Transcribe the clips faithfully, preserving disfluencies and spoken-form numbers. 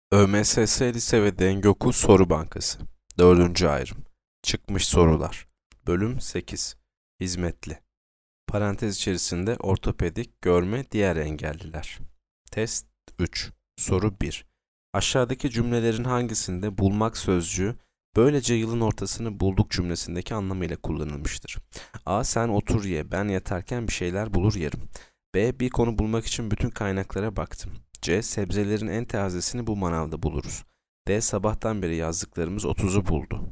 ÖMSS Lise ve Denge Okul Soru Bankası dördüncü ayrım. Çıkmış sorular. Bölüm sekiz. Hizmetli. Parantez içerisinde ortopedik, görme, diğer engelliler. Test üç. Soru bir. Aşağıdaki cümlelerin hangisinde bulmak sözcüğü böylece yılın ortasını bulduk cümlesindeki anlamıyla kullanılmıştır? A. Sen otur ye, ben yatarken bir şeyler bulur yerim. B. Bir konu bulmak için bütün kaynaklara baktım. C. Sebzelerin en tazesini bu manavda buluruz. D. Sabahtan beri yazdıklarımız otuzu buldu.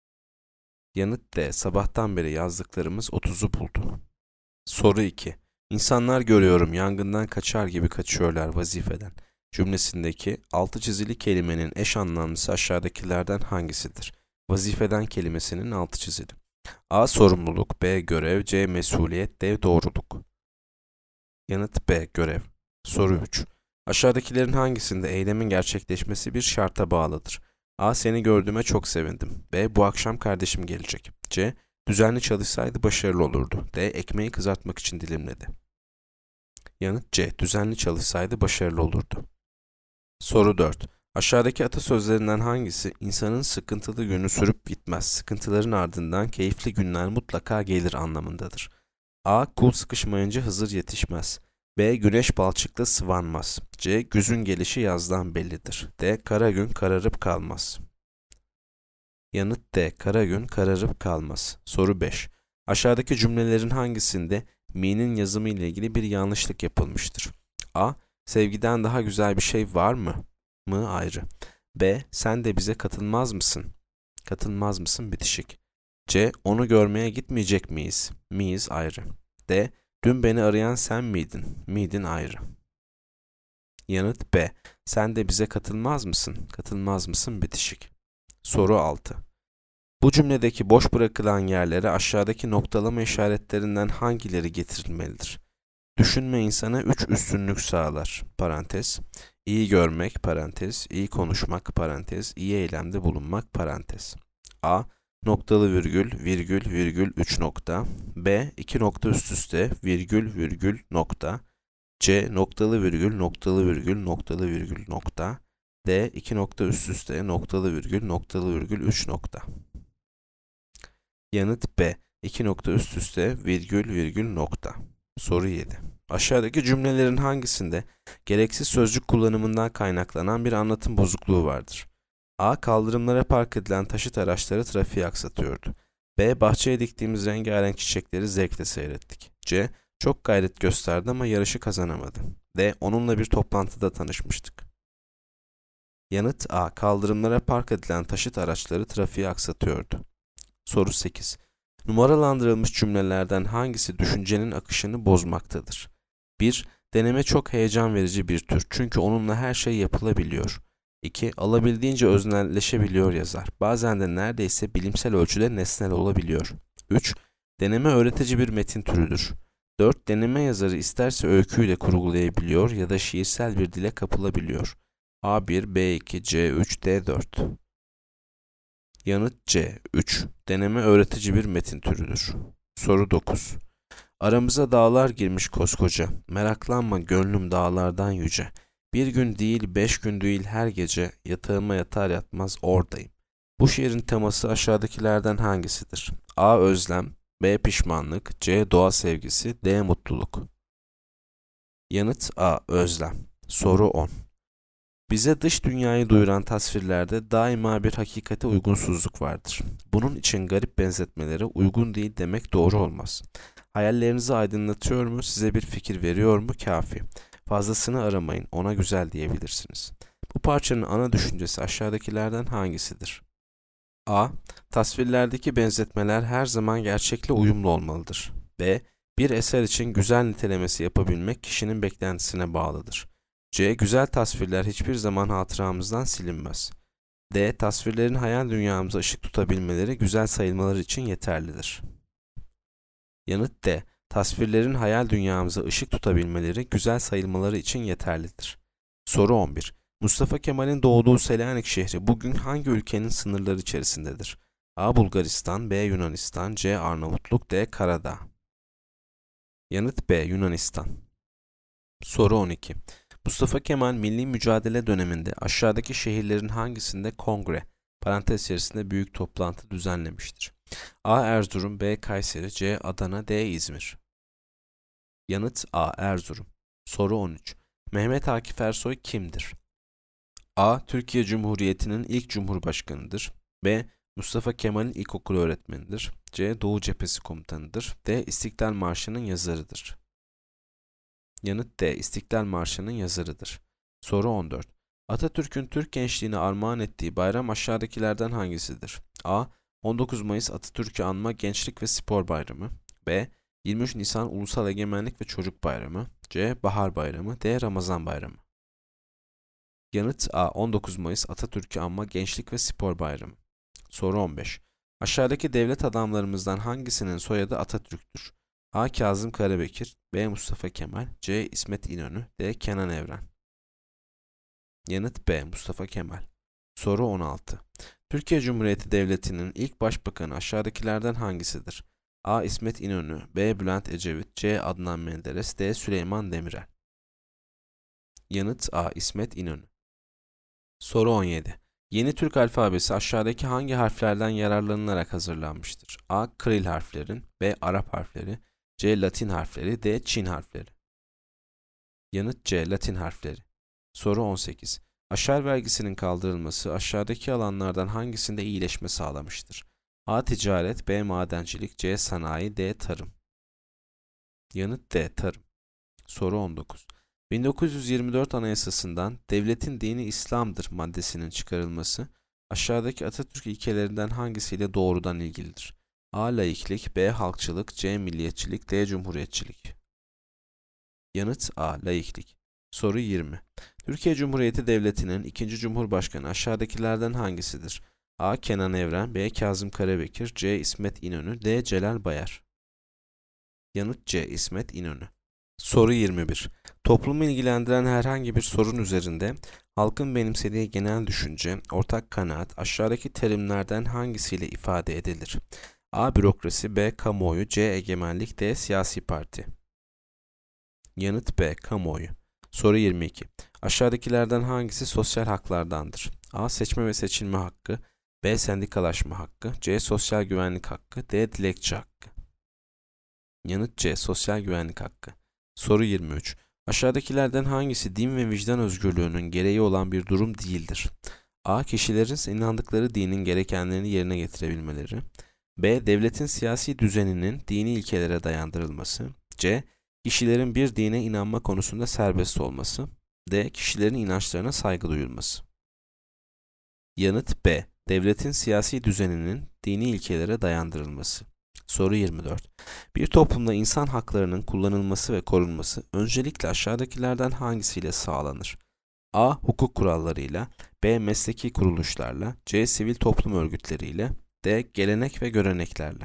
Yanıt D. Sabahtan beri yazdıklarımız otuzu buldu. Soru iki. İnsanlar görüyorum yangından kaçar gibi kaçıyorlar vazifeden cümlesindeki altı çizili kelimenin eş anlamlısı aşağıdakilerden hangisidir? Vazifeden kelimesinin altı çizili. A. Sorumluluk, B. Görev, C. Mesuliyet, D. Doğruluk. Yanıt B. Görev. Soru üç. Aşağıdakilerin hangisinde eylemin gerçekleşmesi bir şarta bağlıdır? A. Seni gördüğüme çok sevindim. B. Bu akşam kardeşim gelecek. C. Düzenli çalışsaydı başarılı olurdu. D. Ekmeği kızartmak için dilimledi. Yanıt C. Düzenli çalışsaydı başarılı olurdu. Soru dört. Aşağıdaki atasözlerinden hangisi insanın sıkıntılı günü sürüp gitmez, sıkıntıların ardından keyifli günler mutlaka gelir anlamındadır? A. Kul sıkışmayınca Hızır yetişmez. B. Güneş balçıkla sıvanmaz. C. Güzün gelişi yazdan bellidir. D. Kara gün kararıp kalmaz. Yanıt D. Kara gün kararıp kalmaz. Soru beş. Aşağıdaki cümlelerin hangisinde mi'nin yazımı ile ilgili bir yanlışlık yapılmıştır? A. Sevgiden daha güzel bir şey var mı? Mı ayrı. B. Sen de bize katılmaz mısın? Katılmaz mısın bitişik. C. Onu görmeye gitmeyecek miyiz? Miyiz ayrı. D. Dün beni arayan sen miydin? Miydin ayrı. Yanıt B. Sen de bize katılmaz mısın? Katılmaz mısın bitişik. Soru altı. Bu cümledeki boş bırakılan yerlere aşağıdaki noktalama işaretlerinden hangileri getirilmelidir? Düşünme insana üç üstünlük sağlar. Parantez. İyi görmek, parantez. İyi konuşmak, parantez. İyi eylemde bulunmak, parantez. A. Noktalı virgül, virgül, virgül, üç nokta. B. iki nokta üst üste, virgül, virgül, nokta. C. Noktalı virgül, noktalı virgül, noktalı virgül, nokta. D. iki nokta üst üste, noktalı virgül, noktalı virgül, üç nokta. Yanıt B. iki nokta üst üste, virgül, virgül, nokta. Soru yedi. Aşağıdaki cümlelerin hangisinde gereksiz sözcük kullanımından kaynaklanan bir anlatım bozukluğu vardır? A. Kaldırımlara park edilen taşıt araçları trafiği aksatıyordu. B. Bahçeye diktiğimiz rengarenk çiçekleri zevkle seyrettik. C. Çok gayret gösterdi ama yarışı kazanamadı. D. Onunla bir toplantıda tanışmıştık. Yanıt A. Kaldırımlara park edilen taşıt araçları trafiği aksatıyordu. Soru sekiz. Numaralandırılmış cümlelerden hangisi düşüncenin akışını bozmaktadır? bir. Deneme çok heyecan verici bir tür çünkü onunla her şey yapılabiliyor. iki. Alabildiğince öznelleşebiliyor yazar. Bazen de neredeyse bilimsel ölçüde nesnel olabiliyor. üç. Deneme öğretici bir metin türüdür. dört. Deneme yazarı isterse öyküyle kurgulayabiliyor ya da şiirsel bir dile kapılabiliyor. A bir, B iki, C üç, D dört. Yanıt C. üç. Deneme öğretici bir metin türüdür. Soru dokuz. Aramıza dağlar girmiş koskoca. Meraklanma gönlüm dağlardan yüce. Bir gün değil, beş gün değil her gece yatağıma yatar yatmaz oradayım. Bu şiirin teması aşağıdakilerden hangisidir? A. Özlem, B. Pişmanlık, C. Doğa sevgisi, D. Mutluluk. Yanıt A. Özlem. Soru on. Bize dış dünyayı duyuran tasvirlerde daima bir hakikate uygunsuzluk vardır. Bunun için garip benzetmelere uygun değil demek doğru olmaz. Hayallerinizi aydınlatıyor mu, size bir fikir veriyor mu kafi. Fazlasını aramayın, ona güzel diyebilirsiniz. Bu parçanın ana düşüncesi aşağıdakilerden hangisidir? A. Tasvirlerdeki benzetmeler her zaman gerçekle uyumlu olmalıdır. B. Bir eser için güzel nitelemesi yapabilmek kişinin beklentisine bağlıdır. C. Güzel tasvirler hiçbir zaman hatıramızdan silinmez. D. Tasvirlerin hayal dünyamıza ışık tutabilmeleri güzel sayılmaları için yeterlidir. Yanıt D. Tasvirlerin hayal dünyamıza ışık tutabilmeleri güzel sayılmaları için yeterlidir. Soru on bir. Mustafa Kemal'in doğduğu Selanik şehri bugün hangi ülkenin sınırları içerisindedir? A. Bulgaristan, B. Yunanistan, C. Arnavutluk, D. Karadağ. Yanıt B. Yunanistan. Soru on iki. Mustafa Kemal milli mücadele döneminde aşağıdaki şehirlerin hangisinde kongre, parantez içerisinde büyük toplantı düzenlemiştir? A. Erzurum, B. Kayseri, C. Adana, D. İzmir. Yanıt A. Erzurum. Soru on üç. Mehmet Akif Ersoy kimdir? A. Türkiye Cumhuriyeti'nin ilk cumhurbaşkanıdır. B. Mustafa Kemal'in ilkokul öğretmenidir. C. Doğu Cephesi komutanıdır. D. İstiklal Marşı'nın yazarıdır. Yanıt D. İstiklal Marşı'nın yazarıdır. Soru on dört. Atatürk'ün Türk gençliğine armağan ettiği bayram aşağıdakilerden hangisidir? A. on dokuz Mayıs Atatürk'ü anma Gençlik ve Spor Bayramı. B. yirmi üç Nisan Ulusal Egemenlik ve Çocuk Bayramı. C. Bahar Bayramı. D. Ramazan Bayramı. Yanıt A. on dokuz Mayıs Atatürk'ü anma Gençlik ve Spor Bayramı. Soru on beş. Aşağıdaki devlet adamlarımızdan hangisinin soyadı Atatürk'tür? A. Kazım Karabekir, B. Mustafa Kemal, C. İsmet İnönü, D. Kenan Evren. Yanıt B. Mustafa Kemal. Soru on altı. Türkiye Cumhuriyeti Devleti'nin ilk başbakanı aşağıdakilerden hangisidir? A. İsmet İnönü, B. Bülent Ecevit, C. Adnan Menderes, D. Süleyman Demirel. Yanıt A. İsmet İnönü. Soru on yedi. Yeni Türk alfabesi aşağıdaki hangi harflerden yararlanılarak hazırlanmıştır? A. Kiril harflerin, B. Arap harfleri, C. Latin harfleri, D. Çin harfleri. Yanıt C. Latin harfleri. Soru on sekiz. Aşar vergisinin kaldırılması aşağıdaki alanlardan hangisinde iyileşme sağlamıştır? A. Ticaret, B. Madencilik, C. Sanayi, D. Tarım. Yanıt D. Tarım. Soru on dokuz. bin dokuz yüz yirmi dört Anayasası'ndan devletin dini İslam'dır maddesinin çıkarılması aşağıdaki Atatürk ilkelerinden hangisiyle doğrudan ilgilidir? A. Laiklik, B. Halkçılık, C. Milliyetçilik, D. Cumhuriyetçilik. Yanıt A. Laiklik. Soru yirmi. Türkiye Cumhuriyeti Devleti'nin ikinci Cumhurbaşkanı aşağıdakilerden hangisidir? A. Kenan Evren, B. Kazım Karabekir, C. İsmet İnönü, D. Celal Bayar. Yanıt C. İsmet İnönü. Soru yirmi bir. Toplumu ilgilendiren herhangi bir sorun üzerinde halkın benimsediği genel düşünce, ortak kanaat aşağıdaki terimlerden hangisiyle ifade edilir? A. Bürokrasi, B. Kamuoyu, C. Egemenlik, D. Siyasi parti. Yanıt B. Kamuoyu. Soru yirmi iki. Aşağıdakilerden hangisi sosyal haklardandır? A. Seçme ve seçilme hakkı, B. Sendikalaşma hakkı, C. Sosyal güvenlik hakkı, D. Dilekçe hakkı. Yanıt C. Sosyal güvenlik hakkı. Soru yirmi üç. Aşağıdakilerden hangisi din ve vicdan özgürlüğünün gereği olan bir durum değildir? A. Kişilerin inandıkları dinin gerekenlerini yerine getirebilmeleri. B. Devletin siyasi düzeninin dini ilkelere dayandırılması. C. Kişilerin bir dine inanma konusunda serbest olması. D. Kişilerin inançlarına saygı duyulması. Yanıt B. Devletin siyasi düzeninin dini ilkelere dayandırılması. Soru yirmi dört. Bir toplumda insan haklarının kullanılması ve korunması öncelikle aşağıdakilerden hangisiyle sağlanır? A. Hukuk kurallarıyla, B. Mesleki kuruluşlarla, C. Sivil toplum örgütleriyle, D. Gelenek ve göreneklerle.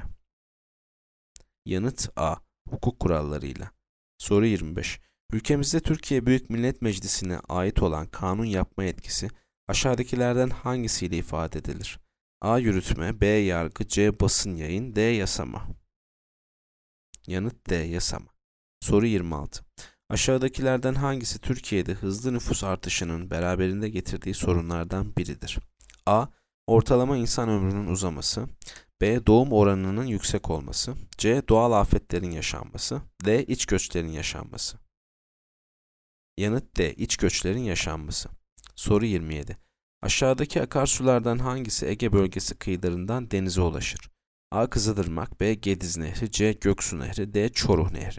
Yanıt A. Hukuk kurallarıyla. Soru yirmi beş. Ülkemizde Türkiye Büyük Millet Meclisi'ne ait olan kanun yapma yetkisi aşağıdakilerden hangisiyle ifade edilir? A. Yürütme, B. Yargı, C. Basın yayın, D. Yasama. Yanıt D. Yasama. Soru yirmi altı. Aşağıdakilerden hangisi Türkiye'de hızlı nüfus artışının beraberinde getirdiği sorunlardan biridir? A. Ortalama insan ömrünün uzaması, B. Doğum oranının yüksek olması, C. Doğal afetlerin yaşanması, D. İç göçlerin yaşanması. Yanıt D. İç göçlerin yaşanması. Soru yirmi yedi. Aşağıdaki akarsulardan hangisi Ege bölgesi kıyılarından denize ulaşır? A. Kızılırmak, B. Gediz Nehri, C. Göksu Nehri, D. Çoruh Nehri.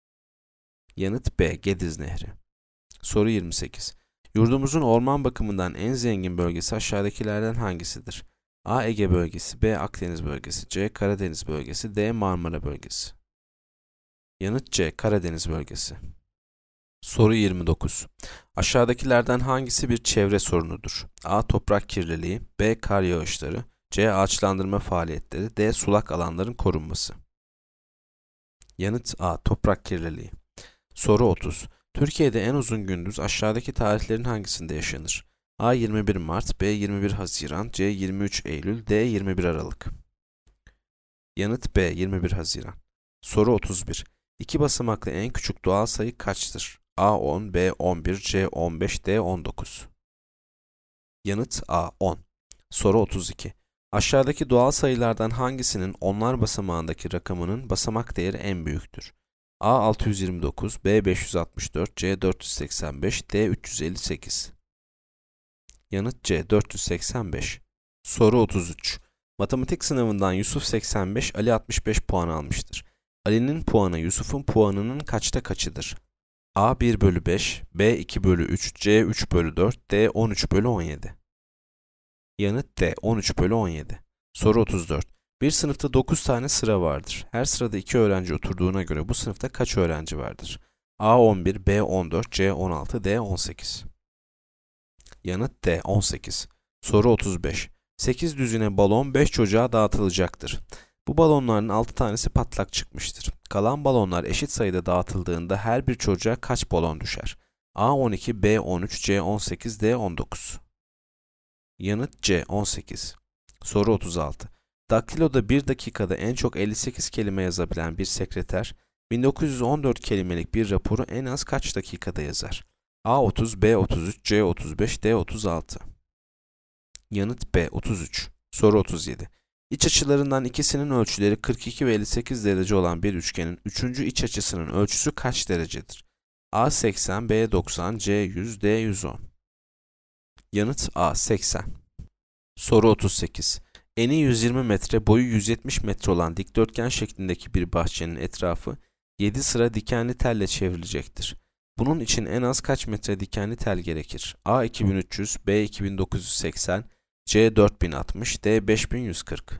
Yanıt B. Gediz Nehri. Soru yirmi sekiz. Yurdumuzun orman bakımından en zengin bölgesi aşağıdakilerden hangisidir? A. Ege bölgesi, B. Akdeniz bölgesi, C. Karadeniz bölgesi, D. Marmara bölgesi. Yanıt C. Karadeniz bölgesi. Soru yirmi dokuz. Aşağıdakilerden hangisi bir çevre sorunudur? A. Toprak kirliliği, B. Kar yağışları, C. Ağaçlandırma faaliyetleri, D. Sulak alanların korunması. Yanıt A. Toprak kirliliği. Soru otuz. Türkiye'de en uzun gündüz aşağıdaki tarihlerin hangisinde yaşanır? A. yirmi bir Mart, B. yirmi bir Haziran, C. yirmi üç Eylül, D. yirmi bir Aralık. Yanıt B. yirmi bir Haziran. Soru otuz bir. İki basamaklı en küçük doğal sayı kaçtır? A on, B on bir, C on beş, D on dokuz. Yanıt A on. Soru otuz iki. Aşağıdaki doğal sayılardan hangisinin onlar basamağındaki rakamının basamak değeri en büyüktür? A altı yüz yirmi dokuz, B beş yüz altmış dört, C dört yüz seksen beş, D üç yüz elli sekiz. Yanıt C dört yüz seksen beş. Soru otuz üç. Matematik sınavından Yusuf seksen beş, Ali altmış beş puan almıştır. Ali'nin puanı Yusuf'un puanının kaçta kaçıdır? A bir bölü beş, B iki bölü üç, C üç bölü dört, D on üç bölü on yedi. Yanıt D on üç bölü on yedi. Soru otuz dört. Bir sınıfta dokuz tane sıra vardır. Her sırada iki öğrenci oturduğuna göre bu sınıfta kaç öğrenci vardır? A on bir, B on dört, C on altı, D on sekiz. Yanıt D on sekiz. Soru otuz beş. sekiz düzine balon beş çocuğa dağıtılacaktır. Bu balonların altı tanesi patlak çıkmıştır. Kalan balonlar eşit sayıda dağıtıldığında her bir çocuğa kaç balon düşer? A on iki, B on üç, C on sekiz, D on dokuz. Yanıt C on sekiz. Soru otuz altı. Daktilo'da bir dakikada en çok elli sekiz kelime yazabilen bir sekreter, bin dokuz yüz on dört kelimelik bir raporu en az kaç dakikada yazar? A otuz, B otuz üç, C otuz beş, D otuz altı. Yanıt B otuz üç. Soru otuz yedi. İç açılarından ikisinin ölçüleri kırk iki ve elli sekiz derece olan bir üçgenin üçüncü iç açısının ölçüsü kaç derecedir? A seksen, B doksan, C yüz, D yüz on. Yanıt A seksen. Soru otuz sekiz. Eni yüz yirmi metre, boyu yüz yetmiş metre olan dikdörtgen şeklindeki bir bahçenin etrafı yedi sıra dikenli telle çevrilecektir. Bunun için en az kaç metre dikenli tel gerekir? A iki bin üç yüz, B iki bin dokuz yüz seksen, C dört bin altmış, D beş bin yüz kırk.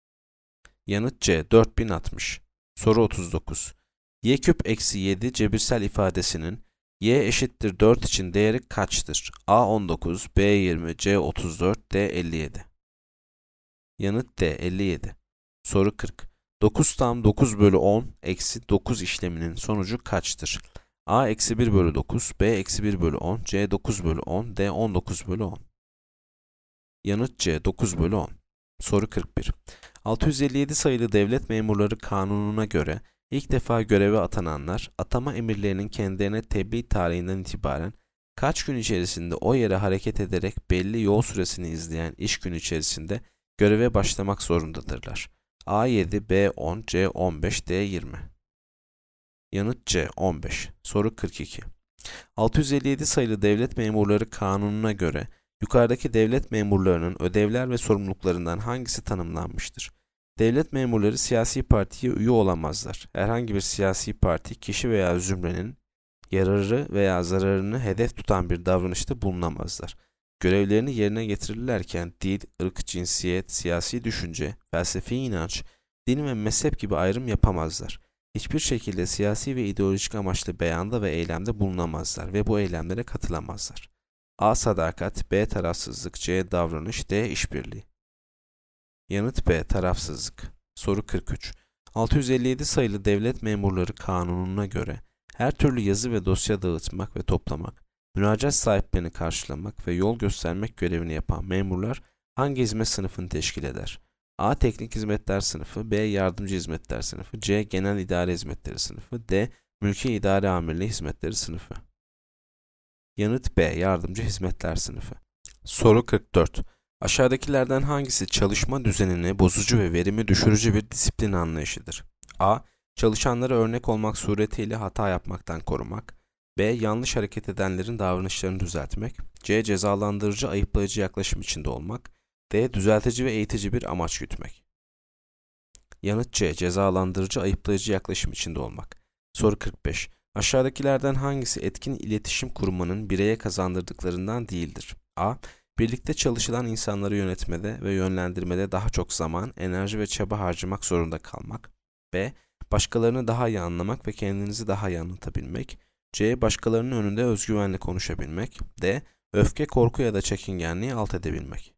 Yanıt C dört bin altmış. Soru otuz dokuz. Y küp eksi yedi cebirsel ifadesinin y eşittir dört için değeri kaçtır? A on dokuz, B yirmi, C otuz dört, D elli yedi. Yanıt D elli yedi. Soru kırk. dokuz tam dokuz bölü on eksi dokuz işleminin sonucu kaçtır? A eksi bir bölü dokuz, B eksi bir bölü on, C dokuz bölü on, D on dokuz bölü on. Yanıt C dokuz bölü on. Soru kırk bir. altı yüz elli yedi sayılı Devlet Memurları Kanunu'na göre ilk defa göreve atananlar, atama emirlerinin kendilerine tebliğ tarihinden itibaren kaç gün içerisinde o yere hareket ederek belli yol süresini izleyen iş günü içerisinde göreve başlamak zorundadırlar? A yedi, B on, C on beş, D yirmi. Yanıt C on beş. Soru kırk iki. altı yüz elli yedi sayılı Devlet Memurları Kanunu'na göre yukarıdaki devlet memurlarının ödevler ve sorumluluklarından hangisi tanımlanmıştır? Devlet memurları siyasi partiye üye olamazlar. Herhangi bir siyasi parti, kişi veya zümrenin yararı veya zararını hedef tutan bir davranışta bulunamazlar. Görevlerini yerine getirirlerken dil, ırk, cinsiyet, siyasi düşünce, felsefi inanç, din ve mezhep gibi ayrım yapamazlar. Hiçbir şekilde siyasi ve ideolojik amaçlı beyanda ve eylemde bulunamazlar ve bu eylemlere katılamazlar. A. Sadakat, B. Tarafsızlık, C. Davranış, D. İşbirliği. Yanıt B. Tarafsızlık. Soru kırk üç. altı yüz elli yedi sayılı Devlet Memurları Kanunu'na göre her türlü yazı ve dosya dağıtmak ve toplamak, müracaat sahiplerini karşılamak ve yol göstermek görevini yapan memurlar hangi hizmet sınıfını teşkil eder? A. Teknik hizmetler sınıfı, B. Yardımcı hizmetler sınıfı, C. Genel idare hizmetleri sınıfı, D. Mülki idare amirliği hizmetleri sınıfı. Yanıt B. Yardımcı hizmetler sınıfı. Soru kırk dört. Aşağıdakilerden hangisi çalışma düzenini bozucu ve verimi düşürücü bir disiplin anlayışıdır? A. Çalışanlara örnek olmak suretiyle hata yapmaktan korumak. B. Yanlış hareket edenlerin davranışlarını düzeltmek. C. Cezalandırıcı, ayıplayıcı yaklaşım içinde olmak. D. Düzeltici ve eğitici bir amaç gütmek. Yanıt C. Cezalandırıcı, ayıplayıcı yaklaşım içinde olmak. Soru kırk beş. Aşağıdakilerden hangisi etkin iletişim kurmanın bireye kazandırdıklarından değildir? A. Birlikte çalışılan insanları yönetmede ve yönlendirmede daha çok zaman, enerji ve çaba harcamak zorunda kalmak. B. Başkalarını daha iyi anlamak ve kendinizi daha iyi anlatabilmek. C. Başkalarının önünde özgüvenle konuşabilmek. D. Öfke, korku ya da çekingenliği alt edebilmek.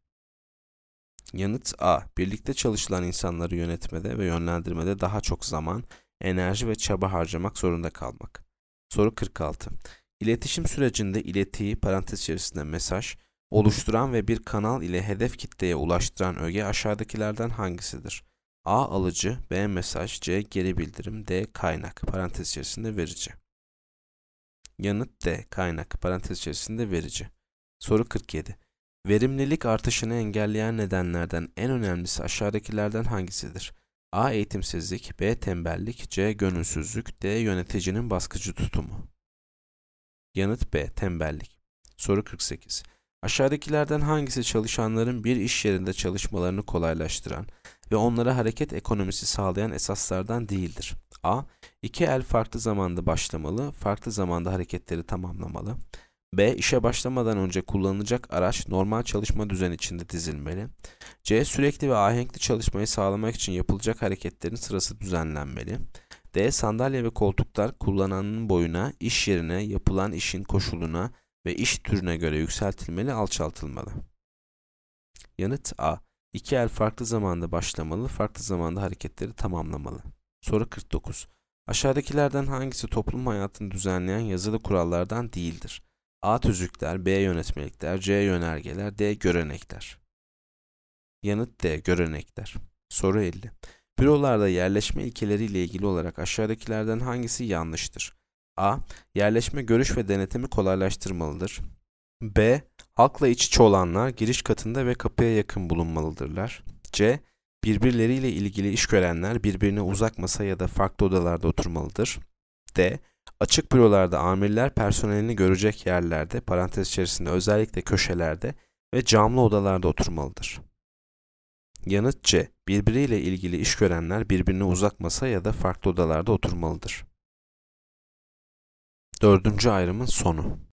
Yanıt A. Birlikte çalışılan insanları yönetmede ve yönlendirmede daha çok zaman, enerji ve çaba harcamak zorunda kalmak. Soru kırk altı. İletişim sürecinde iletiyi parantez içerisinde mesaj oluşturan ve bir kanal ile hedef kitleye ulaştıran öge aşağıdakilerden hangisidir? A. Alıcı, B. Mesaj, C. Geri bildirim, D. Kaynak parantez içerisinde verici. Yanıt D. Kaynak. Parantez içerisinde verici. Soru kırk yedi. Verimlilik artışını engelleyen nedenlerden en önemlisi aşağıdakilerden hangisidir? A. Eğitimsizlik, B. Tembellik, C. Gönülsüzlük, D. Yöneticinin baskıcı tutumu. Yanıt B. Tembellik. Soru kırk sekiz. Aşağıdakilerden hangisi çalışanların bir iş yerinde çalışmalarını kolaylaştıran ve onlara hareket ekonomisi sağlayan esaslardan değildir? A. İki el farklı zamanda başlamalı, farklı zamanda hareketleri tamamlamalı. B. İşe başlamadan önce kullanılacak araç normal çalışma düzeni içinde dizilmeli. C. Sürekli ve ahenkli çalışmayı sağlamak için yapılacak hareketlerin sırası düzenlenmeli. D. Sandalye ve koltuklar kullananın boyuna, iş yerine, yapılan işin koşuluna ve iş türüne göre yükseltilmeli, alçaltılmalı. Yanıt A. İki el farklı zamanda başlamalı, farklı zamanda hareketleri tamamlamalı. Soru kırk dokuz. Aşağıdakilerden hangisi toplum hayatını düzenleyen yazılı kurallardan değildir? A. Tüzükler, B. Yönetmelikler, C. Yönergeler, D. Görenekler. Yanıt D. Görenekler. Soru elli. Bürolarda yerleşme ilkeleriyle ilgili olarak aşağıdakilerden hangisi yanlıştır? A. Yerleşme görüş ve denetimi kolaylaştırmalıdır. B. Halkla iç içe olanlar giriş katında ve kapıya yakın bulunmalıdırlar. C. Birbirleriyle ilgili iş görenler birbirine uzak masa ya da farklı odalarda oturmalıdır. D. Açık bürolarda amirler personelini görecek yerlerde, parantez içerisinde özellikle köşelerde ve camlı odalarda oturmalıdır. Yanıt C. Birbiriyle ilgili iş görenler birbirine uzak masa ya da farklı odalarda oturmalıdır. Dördüncü ayrımın sonu.